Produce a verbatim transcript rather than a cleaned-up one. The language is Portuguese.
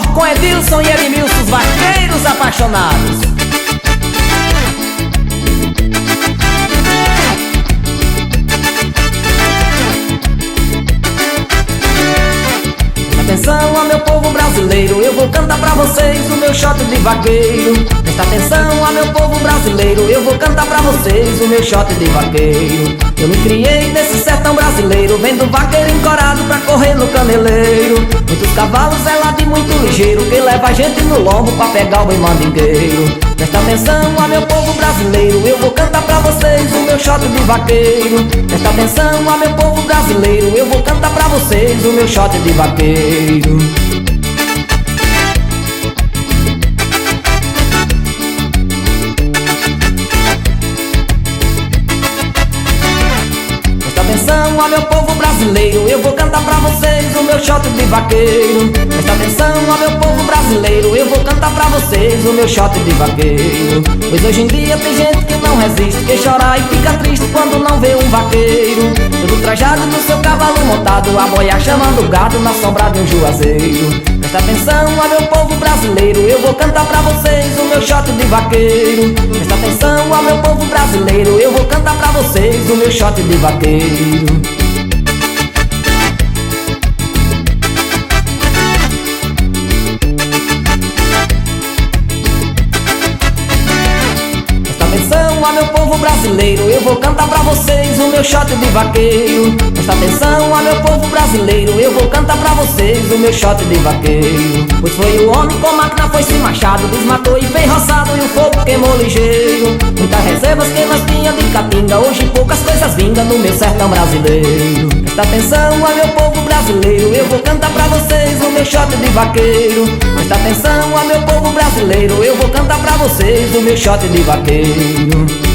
forró com Edilson e Edmilson, os vaqueiros apaixonados. Atenção, ó meu povo brasileiro, eu vou cantar pra vocês o meu shot de vaqueiro. Presta atenção, ó meu povo brasileiro, eu vou cantar pra vocês o meu shot de vaqueiro. Eu me criei nesse sertão brasileiro, vendo vaqueiro encorado pra correr no caneleiro. Muitos cavalos zelado e muito ligeiro, que leva a gente no lombo pra pegar o boi mandingueiro. Presta atenção, ó meu povo brasileiro, eu vou cantar pra vocês o meu shot de vaqueiro. Presta atenção, ó meu povo brasileiro, eu vou cantar pra vocês o meu shot de vaqueiro. Presta atenção, ó meu povo brasileiro, eu vou cantar pra vocês o meu shot de vaqueiro. Presta atenção, ó meu povo brasileiro, eu vou cantar pra vocês o meu shot de vaqueiro. Pois hoje em dia tem gente que não resiste, que chora e fica triste quando não vê um vaqueiro. Todo trajado no seu cavalo montado, a boia chamando o gado na sombra de um juazeiro. Presta atenção, ó meu povo brasileiro, eu vou cantar pra vocês o meu shot de vaqueiro. Presta atenção, ó meu povo brasileiro, eu vou cantar pra vocês o meu shot de vaqueiro. Ó meu povo brasileiro, eu vou cantar pra vocês o meu shot de vaqueiro. Presta atenção, ó meu povo brasileiro, eu vou cantar pra vocês o meu shot de vaqueiro. Pois foi o homem com máquina, foi sem machado, desmatou e fez roçado e o fogo queimou ligeiro. Muitas reservas que nós tinha de caatinga, hoje poucas coisas vingam no meu sertão brasileiro. Presta atenção, ó meu povo brasileiro, eu vou cantar pra vocês o meu shot de vaqueiro. Presta atenção, ó meu povo brasileiro, eu vou cantar pra vocês o meu shot de vaqueiro.